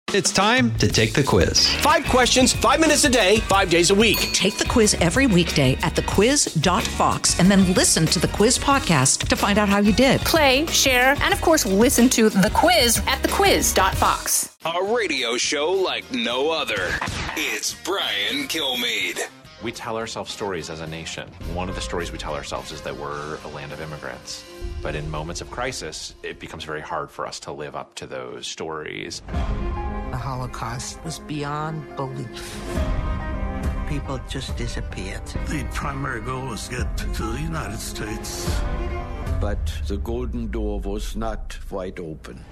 It's time to take the quiz. 5 questions, 5 minutes a day, 5 days a week. Take the quiz every weekday at thequiz.fox and then listen to the quiz podcast to find out how you did. Play, share, and of course, listen to The Quiz at thequiz.fox. A radio show like no other. It's Brian Kilmeade. We tell ourselves stories as a nation. One of the stories we tell ourselves is that we're a land of immigrants. But in moments of crisis, it becomes very hard for us to live up to those stories. The Holocaust was beyond belief. People just disappeared. The primary goal was to get to the United States. But the golden door was not wide open.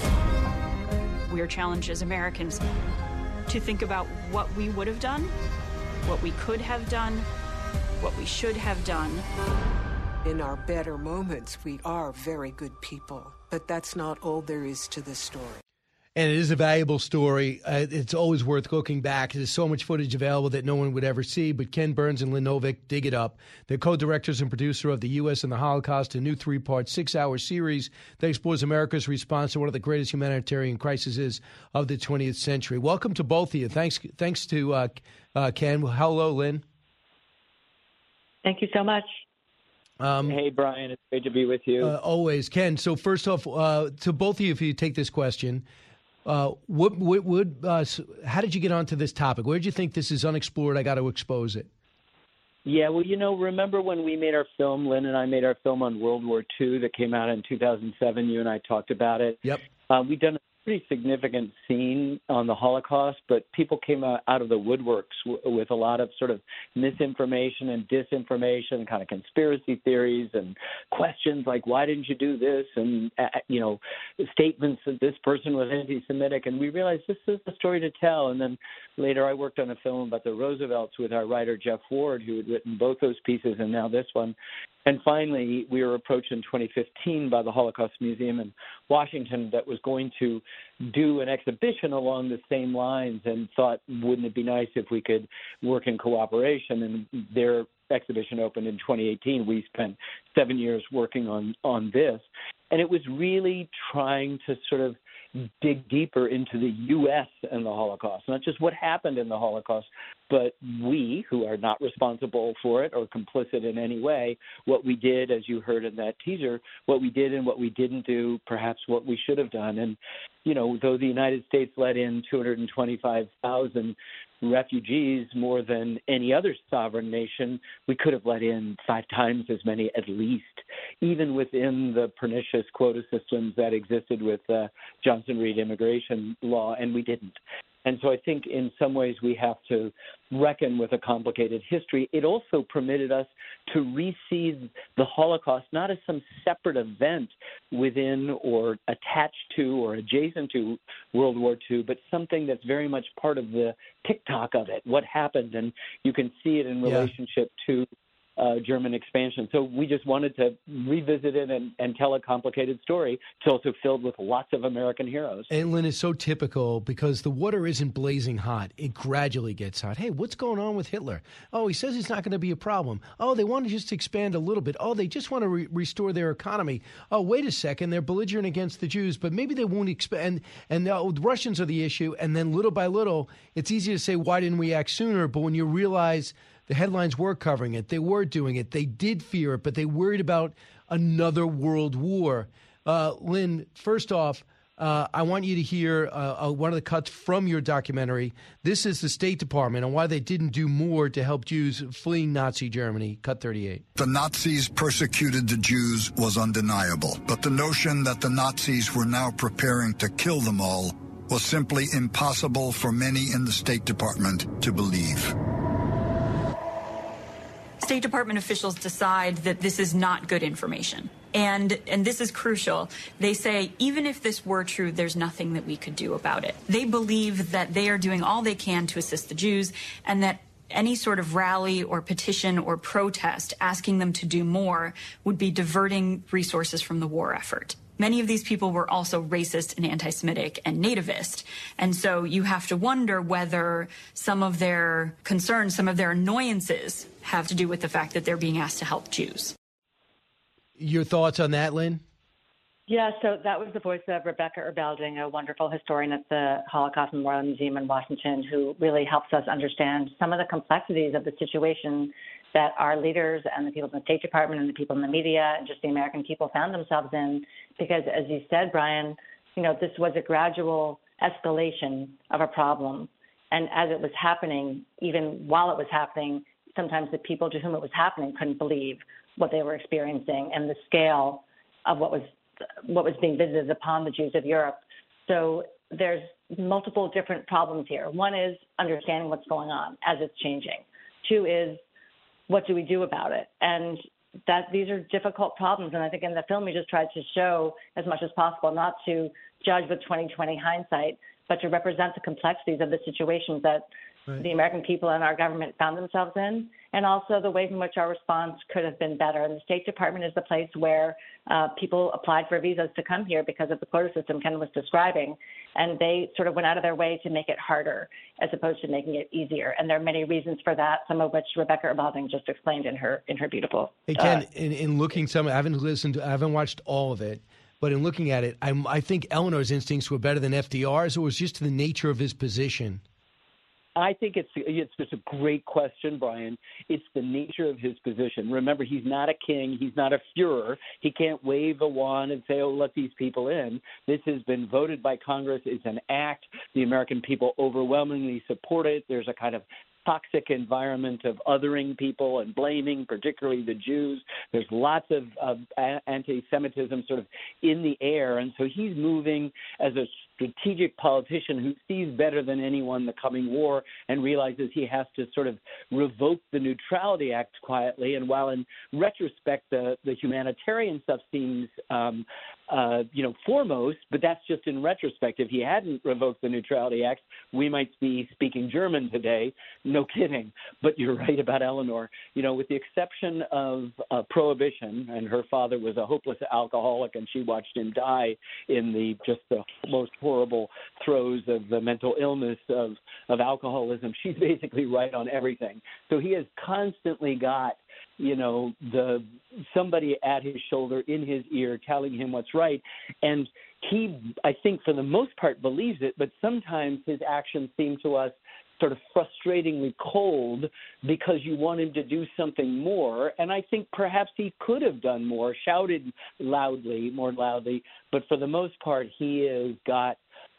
We are challenged as Americans to think about what we would have done, what we could have done, what we should have done. In our better moments, we are very good people, but that's not all there is to the story. And it is a valuable story. It's always worth looking back. There's so much footage available that no one would ever see, but Ken Burns and Lynn Novick dig it up. They're co-directors and producer of The U.S. and the Holocaust, a new 3-part, 6-hour series that explores America's response to one of the greatest humanitarian crises of the 20th century. Welcome to both of you. Thanks to Ken. Hello, Lynn. Thank you so much. Hey, Brian, it's great to be with you. Always. Ken, so first off, to both of you, if you take this question, how did you get onto this topic? Where did you think this is unexplored? I got to expose it. Yeah, well, remember when we made our film, Lynn and I made our film on World War II that came out in 2007? You and I talked about it. Yep. We've done a pretty significant scene on the Holocaust, but people came out of the woodworks with a lot of sort of misinformation and disinformation and kind of conspiracy theories and questions like, why didn't you do this? And, statements that this person was anti-Semitic. And we realized this is the story to tell. And then later I worked on a film about the Roosevelts with our writer, Jeff Ward, who had written both those pieces and now this one. And finally, we were approached in 2015 by the Holocaust Museum in Washington that was going to do an exhibition along the same lines and thought, wouldn't it be nice if we could work in cooperation? And their exhibition opened in 2018. We spent 7 years working on this. And it was really trying to sort of dig deeper into the U.S. and the Holocaust, not just what happened in the Holocaust, but we, who are not responsible for it or complicit in any way, what we did, as you heard in that teaser, what we did and what we didn't do, perhaps what we should have done. And, though the United States let in 225,000 refugees, more than any other sovereign nation, we could have let in 5 times as many at least, even within the pernicious quota systems that existed with Johnson-Reed immigration law, and we didn't. And so I think in some ways we have to reckon with a complicated history. It also permitted us to re-see the Holocaust not as some separate event within or attached to or adjacent to World War II, but something that's very much part of the TikTok of it, what happened. And you can see it in relationship to German expansion. So we just wanted to revisit it and tell a complicated story. It's also filled with lots of American heroes. And Lynn, is so typical because the water isn't blazing hot. It gradually gets hot. Hey, what's going on with Hitler? Oh, he says it's not going to be a problem. Oh, they want to just expand a little bit. Oh, they just want to restore their economy. Oh, wait a second. They're belligerent against the Jews, but maybe they won't expand. And the Russians are the issue. And then little by little, it's easy to say, why didn't we act sooner? But when you realize the headlines were covering it, they were doing it, they did fear it, but they worried about another world war. Lynn, first off, I want you to hear one of the cuts from your documentary. This is the State Department and why they didn't do more to help Jews fleeing Nazi Germany. Cut 38. The Nazis persecuted the Jews was undeniable, but the notion that the Nazis were now preparing to kill them all was simply impossible for many in the State Department to believe. State Department officials decide that this is not good information. And this is crucial. They say, even if this were true, there's nothing that we could do about it. They believe that they are doing all they can to assist the Jews and that any sort of rally or petition or protest asking them to do more would be diverting resources from the war effort. Many of these people were also racist and anti-Semitic and nativist. And so you have to wonder whether some of their concerns, some of their annoyances have to do with the fact that they're being asked to help Jews. Your thoughts on that, Lynn? Yeah, so that was the voice of Rebecca Erbalding, a wonderful historian at the Holocaust Memorial Museum in Washington, who really helps us understand some of the complexities of the situation that our leaders and the people in the State Department and the people in the media and just the American people found themselves in. Because, as you said, Brian, this was a gradual escalation of a problem. And as it was happening, even while it was happening, sometimes the people to whom it was happening couldn't believe what they were experiencing and the scale of what was being visited upon the Jews of Europe. So there's multiple different problems here. One is understanding what's going on as it's changing. Two is, what do we do about it? And that these are difficult problems. And I think in the film we just tried to show as much as possible, not to judge with 20/20 hindsight, but to represent the complexities of the situations that the American people and our government found themselves in, and also the ways in which our response could have been better. And the State Department is the place where people applied for visas to come here because of the quota system Ken was describing, and they sort of went out of their way to make it harder as opposed to making it easier. And there are many reasons for that, some of which Rebecca Erbalding just explained in her beautiful. Hey, Ken, in looking I haven't watched all of it. But in looking at it, I think Eleanor's instincts were better than FDR's, or was just the nature of his position? I think it's just a great question, Brian. It's the nature of his position. Remember, he's not a king. He's not a Führer. He can't wave a wand and say, let these people in. This has been voted by Congress. It's an act. The American people overwhelmingly support it. There's a kind of toxic environment of othering people and blaming, particularly the Jews. There's lots of anti-Semitism sort of in the air. And so he's moving as a strategic politician who sees better than anyone the coming war and realizes he has to sort of revoke the Neutrality Act quietly. And while in retrospect the humanitarian stuff seems foremost, but that's just in retrospect. If he hadn't revoked the Neutrality Act, we might be speaking German today. No kidding. But you're right about Eleanor. With the exception of Prohibition, and her father was a hopeless alcoholic, and she watched him die in the most horrible throes of the mental illness of alcoholism. She's basically right on everything. So he has constantly got somebody at his shoulder, in his ear, telling him what's right. And he, I think, for the most part, believes it, but sometimes his actions seem to us sort of frustratingly cold because you want him to do something more. And I think perhaps he could have done more, shouted more loudly, but for the most part, he has got,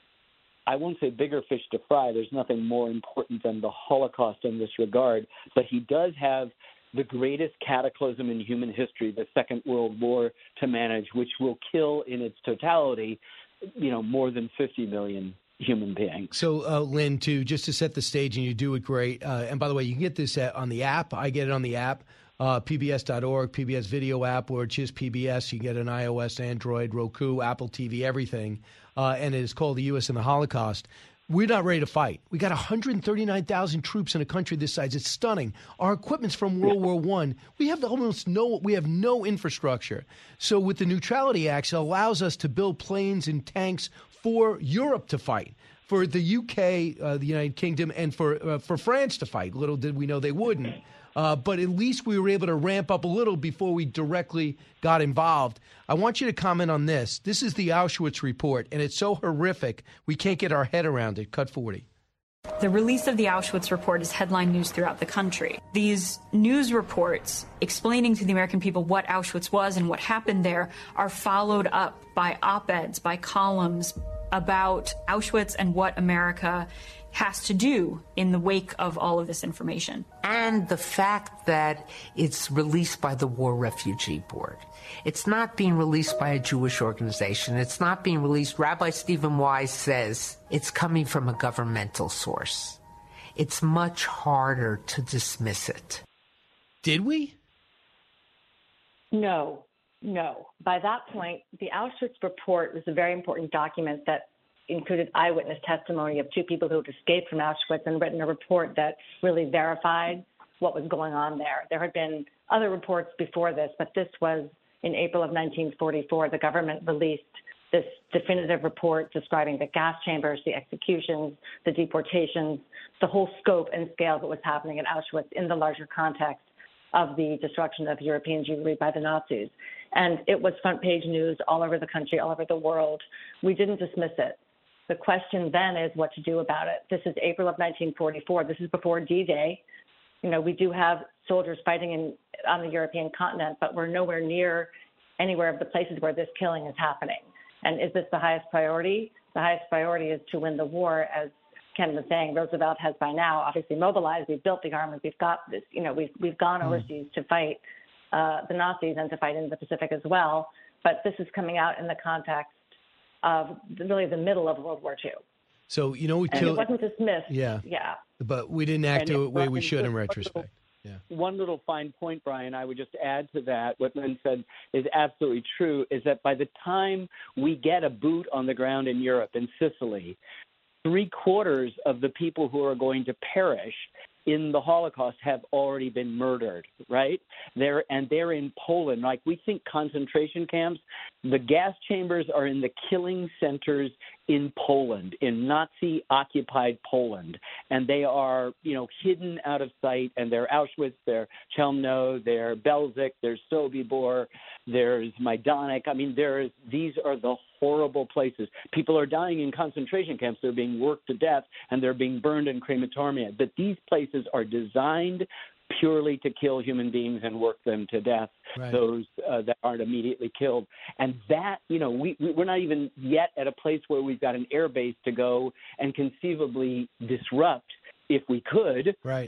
I won't say bigger fish to fry. There's nothing more important than the Holocaust in this regard, but he does have the greatest cataclysm in human history, the Second World War, to manage, which will kill in its totality, more than 50 million human beings. So, Lynn, just to set the stage, and you do it great. And by the way, you can get this on the app. I get it on the app, pbs.org, PBS video app, or just PBS. You get an iOS, Android, Roku, Apple TV, everything. And it is called The U.S. and the Holocaust. We're not ready to fight. We got 139,000 troops in a country this size. It's stunning. Our equipment's from World War I. We have no infrastructure. So with the Neutrality Act, it allows us to build planes and tanks for Europe to fight, for the UK, the United Kingdom, and for France to fight. Little did we know they wouldn't. But at least we were able to ramp up a little before we directly got involved. I want you to comment on this. This is the Auschwitz report, and it's so horrific we can't get our head around it. Cut 40. The release of the Auschwitz report is headline news throughout the country. These news reports explaining to the American people what Auschwitz was and what happened there are followed up by op-eds, by columns about Auschwitz and what America has to do in the wake of all of this information. And the fact that it's released by the War Refugee Board. It's not being released by a Jewish organization. It's not being released. Rabbi Stephen Wise says it's coming from a governmental source. It's much harder to dismiss it. Did we? No. By that point, the Auschwitz report was a very important document that included eyewitness testimony of two people who had escaped from Auschwitz and written a report that really verified what was going on there. There had been other reports before this, but this was in April of 1944. The government released this definitive report describing the gas chambers, the executions, the deportations, the whole scope and scale of what was happening at Auschwitz in the larger context of the destruction of European Jewry by the Nazis. And it was front page news all over the country, all over the world. We didn't dismiss it. The question then is what to do about it. This is April of 1944. This is before D-Day. You know, we do have soldiers fighting on the European continent, but we're nowhere near anywhere of the places where this killing is happening. And is this the highest priority? The highest priority is to win the war. As Ken was saying, Roosevelt has by now obviously mobilized. We've built the army. We've got this. You know, we've gone overseas to fight the Nazis and to fight in the Pacific as well. But this is coming out in the context of really the middle of World War II. So, you know, it wasn't dismissed. Yeah. Yeah. But we didn't act the way we should in retrospect. One little fine point, Brian, I would just add to that. What Lynn said is absolutely true, is that by the time we get a boot on the ground in Europe, in Sicily, 3/4 of the people who are going to perish in the Holocaust have already been murdered, right? They're in Poland. Like, we think concentration camps, the gas chambers are in the killing centers in Poland, in Nazi-occupied Poland. And they are, you know, hidden out of sight. And they're Auschwitz, they're Chelmno, they're Belzec, there's Sobibor, there's Majdanek. I mean, these are the horrible places. People are dying in concentration camps. They're being worked to death, and they're being burned in crematorium. But these places are designed purely to kill human beings and work them to death, right. Those that aren't immediately killed. And that, you know, we're not even yet at a place where we've got an air base to go and conceivably disrupt, if we could. Right.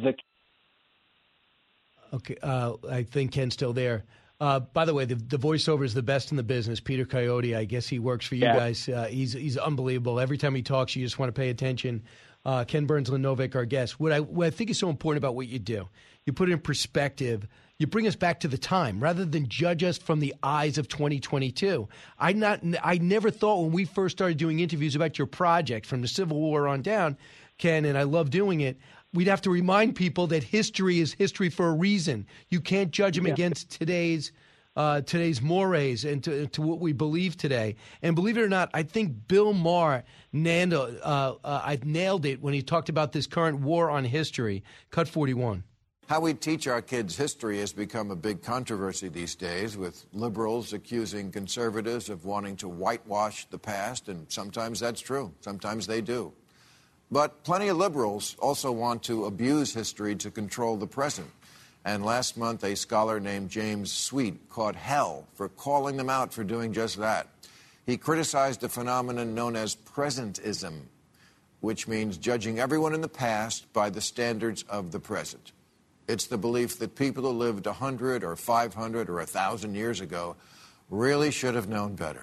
Okay, I think Ken's still there. By the way, the voiceover is the best in the business. Peter Coyote, I guess he works for you guys. He's unbelievable. Every time he talks, you just want to pay attention. Ken Burns-Lenovic, our guest. What I think is so important about what you do, you put it in perspective. You bring us back to the time rather than judge us from the eyes of 2022. I never thought when we first started doing interviews about your project from the Civil War on down, Ken, and I love doing it, we'd have to remind people that history is history for a reason. You can't judge them against today's mores and to what we believe today. And believe it or not, I think Bill Maher nailed it when he talked about this current war on history. Cut 41. How we teach our kids history has become a big controversy these days, with liberals accusing conservatives of wanting to whitewash the past, and sometimes that's true. Sometimes they do. But plenty of liberals also want to abuse history to control the present. And last month, a scholar named James Sweet caught hell for calling them out for doing just that. He criticized a phenomenon known as presentism, which means judging everyone in the past by the standards of the present. It's the belief that people who lived 100 or 500 or 1,000 years ago really should have known better.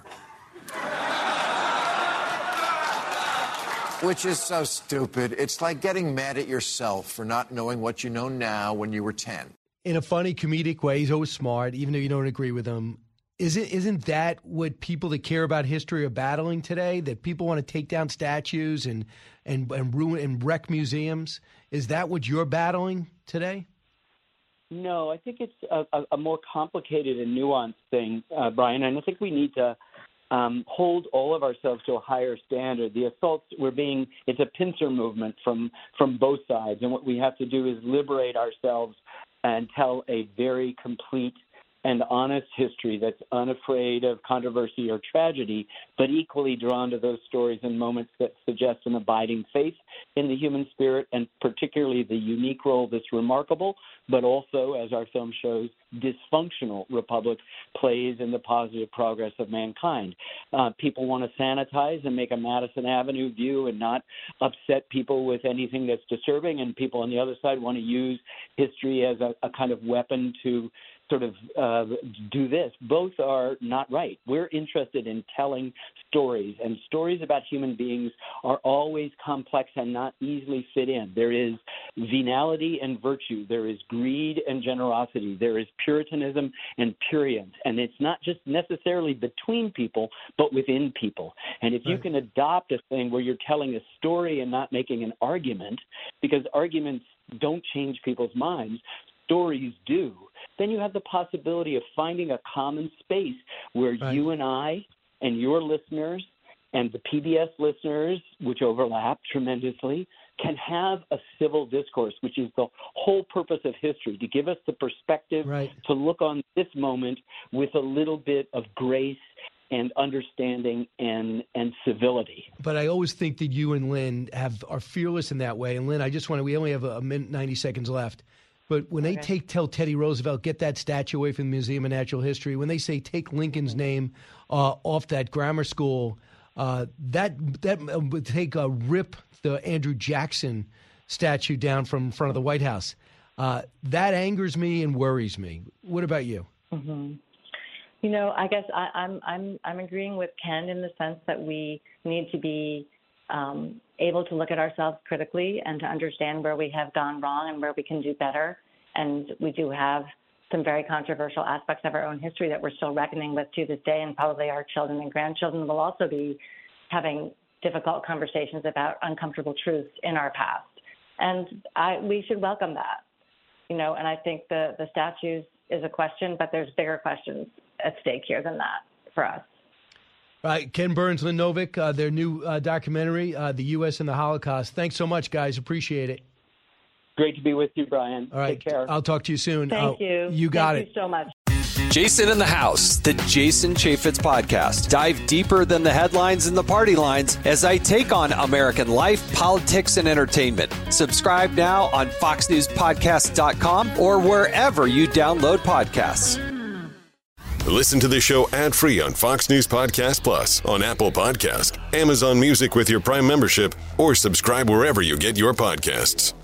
Which is so stupid. It's like getting mad at yourself for not knowing what you know now when you were 10. In a funny, comedic way, he's always smart, even though you don't agree with him. Isn't that what people that care about history are battling today? That people want to take down statues and ruin and wreck museums? Is that what you're battling today? No, I think it's a more complicated and nuanced thing, Brian. And I think we need to hold all of ourselves to a higher standard. The assaults it's a pincer movement from both sides. And what we have to do is liberate ourselves and tell a very complete and honest history that's unafraid of controversy or tragedy, but equally drawn to those stories and moments that suggest an abiding faith in the human spirit, and particularly the unique role this remarkable, but also, as our film shows, dysfunctional republic plays in the positive progress of mankind. People want to sanitize and make a Madison Avenue view and not upset people with anything that's disturbing, and people on the other side want to use history as a kind of weapon to sort of do this. Both are not right. We're interested in telling stories, and stories about human beings are always complex and not easily fit in. There is venality and virtue. There is greed and generosity. There is Puritanism and prurience. And it's not just necessarily between people, but within people. And if you can adopt a thing where you're telling a story and not making an argument, because arguments don't change people's minds, stories do, then you have the possibility of finding a common space where you and I and your listeners and the PBS listeners, which overlap tremendously, can have a civil discourse, which is the whole purpose of history, to give us the perspective to look on this moment with a little bit of grace and understanding and civility. But I always think that you and Lynn are fearless in that way. And Lynn, we only have a minute, 90 seconds left. But when they tell Teddy Roosevelt, get that statue away from the Museum of Natural History, when they say take Lincoln's name off that grammar school, that would rip the Andrew Jackson statue down from front of the White House. That angers me and worries me. What about you? Mm-hmm. You know, I guess I'm agreeing with Ken in the sense that we need to be able to look at ourselves critically and to understand where we have gone wrong and where we can do better. And we do have some very controversial aspects of our own history that we're still reckoning with to this day, and probably our children and grandchildren will also be having difficult conversations about uncomfortable truths in our past. And we should welcome that, you know, and I think the statues is a question, but there's bigger questions at stake here than that for us. Right. Ken Burns, Lynn Novick, their new documentary, The U.S. and the Holocaust. Thanks so much, guys. Appreciate it. Great to be with you, Brian. All right. Take care. I'll talk to you soon. Thank you. You got Thank you so much. Jason in the House, the Jason Chaffetz podcast. Dive deeper than the headlines and the party lines as I take on American life, politics, and entertainment. Subscribe now on FoxNewsPodcast.com or wherever you download podcasts. Listen to the show ad-free on Fox News Podcast Plus, on Apple Podcast, Amazon Music with your Prime membership, or subscribe wherever you get your podcasts.